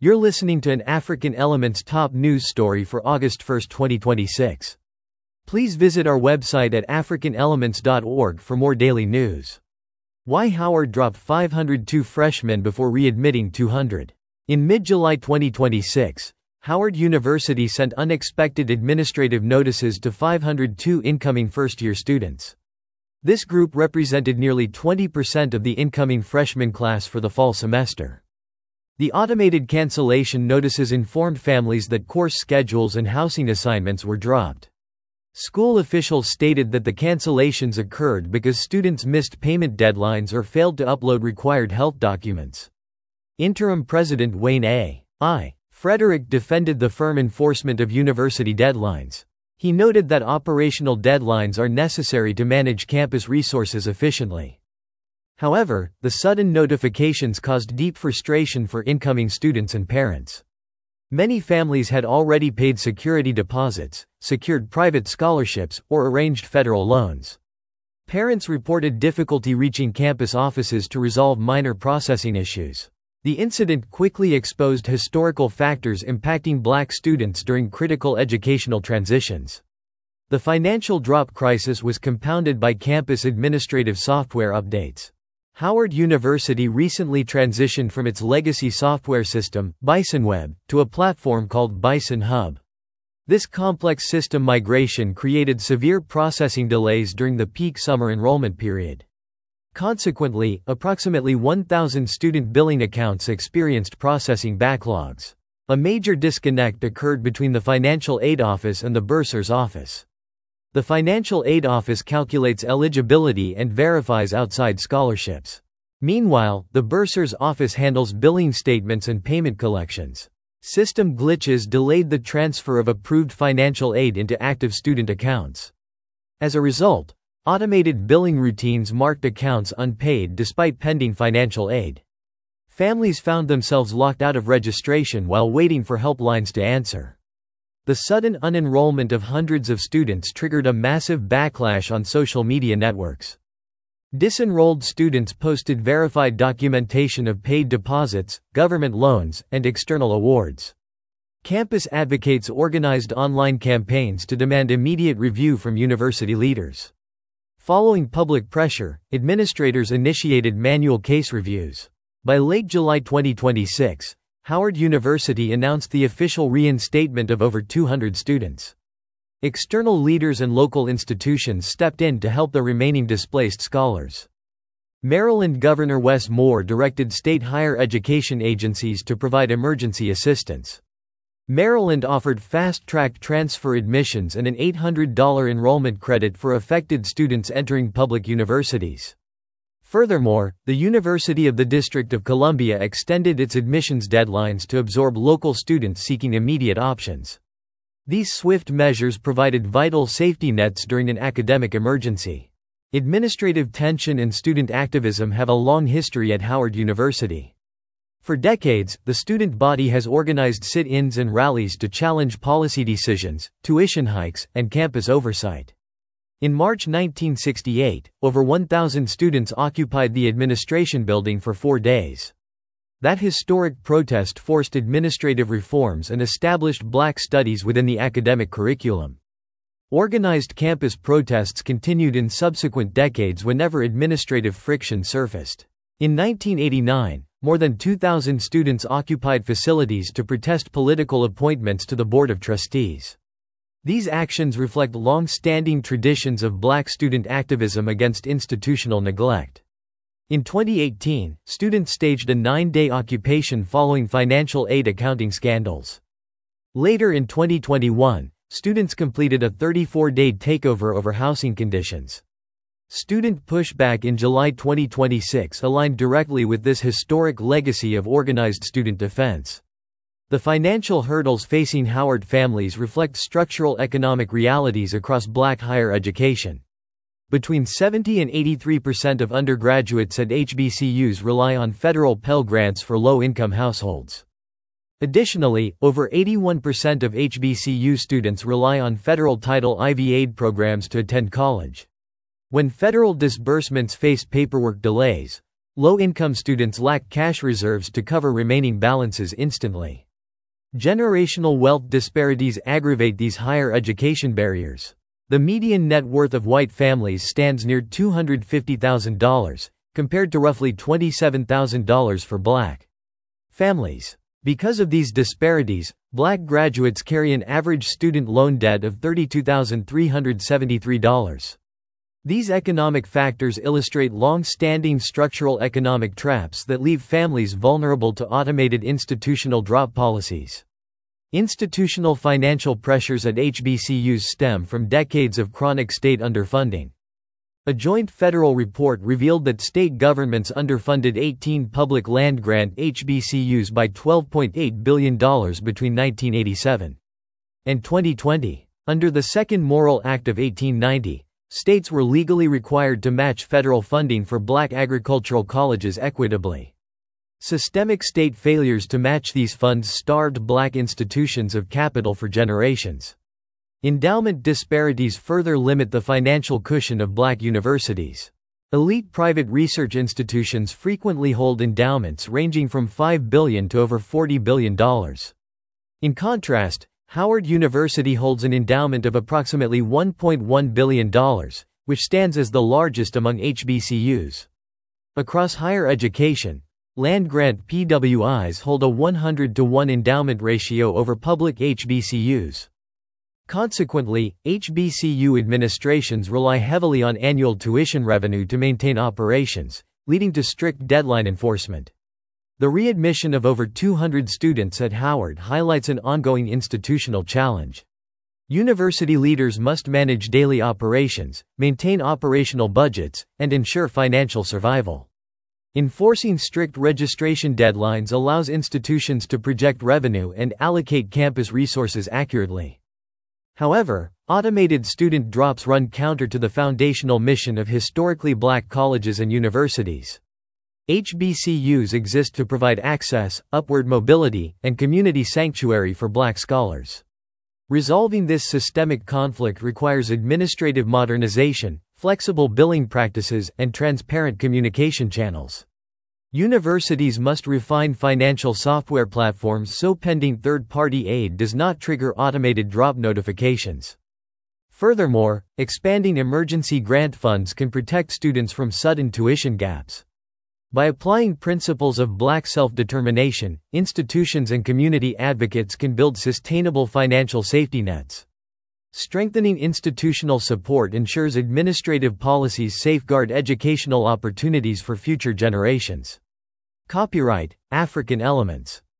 You're listening to an African Elements top news story for August 1, 2026. Please visit our website at africanelements.org for more daily news. Why Howard dropped 502 freshmen before readmitting 200. In mid-July 2026, Howard University sent unexpected administrative notices to 502 incoming first-year students. This group represented nearly 20% of the incoming freshman class for the fall semester. The automated cancellation notices informed families that course schedules and housing assignments were dropped. School officials stated that the cancellations occurred because students missed payment deadlines or failed to upload required health documents. Interim President Wayne A. Frederick defended the firm enforcement of university deadlines. He noted that operational deadlines are necessary to manage campus resources efficiently. However, the sudden notifications caused deep frustration for incoming students and parents. Many families had already paid security deposits, secured private scholarships, or arranged federal loans. Parents reported difficulty reaching campus offices to resolve minor processing issues. The incident quickly exposed historical factors impacting Black students during critical educational transitions. The financial drop crisis was compounded by campus administrative software updates. Howard University recently transitioned from its legacy software system, BisonWeb, to a platform called Bison Hub. This complex system migration created severe processing delays during the peak summer enrollment period. Consequently, approximately 1,000 student billing accounts experienced processing backlogs. A major disconnect occurred between the Financial Aid Office and the Bursar's Office. The Financial Aid Office calculates eligibility and verifies outside scholarships. Meanwhile, the Bursar's Office handles billing statements and payment collections. System glitches delayed the transfer of approved financial aid into active student accounts. As a result, automated billing routines marked accounts unpaid despite pending financial aid. Families found themselves locked out of registration while waiting for helplines to answer. The sudden unenrollment of hundreds of students triggered a massive backlash on social media networks. Disenrolled students posted verified documentation of paid deposits, government loans, and external awards. Campus advocates organized online campaigns to demand immediate review from university leaders. Following public pressure, administrators initiated manual case reviews. By late July 2026, Howard University announced the official reinstatement of over 200 students. External leaders and local institutions stepped in to help the remaining displaced scholars. Maryland Governor Wes Moore directed state higher education agencies to provide emergency assistance. Maryland offered fast-track transfer admissions and an $800 enrollment credit for affected students entering public universities. Furthermore, the University of the District of Columbia extended its admissions deadlines to absorb local students seeking immediate options. These swift measures provided vital safety nets during an academic emergency. Administrative tension and student activism have a long history at Howard University. For decades, the student body has organized sit-ins and rallies to challenge policy decisions, tuition hikes, and campus oversight. In March 1968, over 1,000 students occupied the administration building for 4 days. That historic protest forced administrative reforms and established Black studies within the academic curriculum. Organized campus protests continued in subsequent decades whenever administrative friction surfaced. In 1989, more than 2,000 students occupied facilities to protest political appointments to the Board of Trustees. These actions reflect long-standing traditions of Black student activism against institutional neglect. In 2018, students staged a 9-day occupation following financial aid accounting scandals. Later in 2021, students completed a 34-day takeover over housing conditions. Student pushback in July 2026 aligned directly with this historic legacy of organized student defense. The financial hurdles facing Howard families reflect structural economic realities across Black higher education. Between 70 and 83% of undergraduates at HBCUs rely on federal Pell Grants for low-income households. Additionally, over 81% of HBCU students rely on federal Title IV aid programs to attend college. When federal disbursements face paperwork delays, Low-income students lack cash reserves to cover remaining balances instantly. Generational wealth disparities aggravate these higher education barriers. The median net worth of white families stands near $250,000, compared to roughly $27,000 for black families. Because of these disparities, black graduates carry an average student loan debt of $32,373. These economic factors illustrate long-standing structural economic traps that leave families vulnerable to automated institutional drop policies. Institutional financial pressures at HBCUs stem from decades of chronic state underfunding. A joint federal report revealed that state governments underfunded 18 public land-grant HBCUs by $12.8 billion between 1987 and 2020. Under the Second Morrill Act of 1890, states were legally required to match federal funding for black agricultural colleges equitably. Systemic state failures to match these funds starved black institutions of capital for generations. Endowment disparities further limit the financial cushion of black universities. Elite private research institutions frequently hold endowments ranging from $5 billion to over $40 billion. In contrast, Howard University holds an endowment of approximately $1.1 billion, which stands as the largest among HBCUs. Across higher education, land-grant PWIs hold a 100-to-1 endowment ratio over public HBCUs. Consequently, HBCU administrations rely heavily on annual tuition revenue to maintain operations, leading to strict deadline enforcement. The readmission of over 200 students at Howard highlights an ongoing institutional challenge. University leaders must manage daily operations, maintain operational budgets, and ensure financial survival. Enforcing strict registration deadlines allows institutions to project revenue and allocate campus resources accurately. However, automated student drops run counter to the foundational mission of historically black colleges and universities. HBCUs exist to provide access, upward mobility, and community sanctuary for black scholars. Resolving this systemic conflict requires administrative modernization, flexible billing practices, and transparent communication channels. Universities must refine financial software platforms so pending third-party aid does not trigger automated drop notifications. Furthermore, expanding emergency grant funds can protect students from sudden tuition gaps. By applying principles of black self-determination, institutions and community advocates can build sustainable financial safety nets. Strengthening institutional support ensures administrative policies safeguard educational opportunities for future generations. Copyright, African Elements.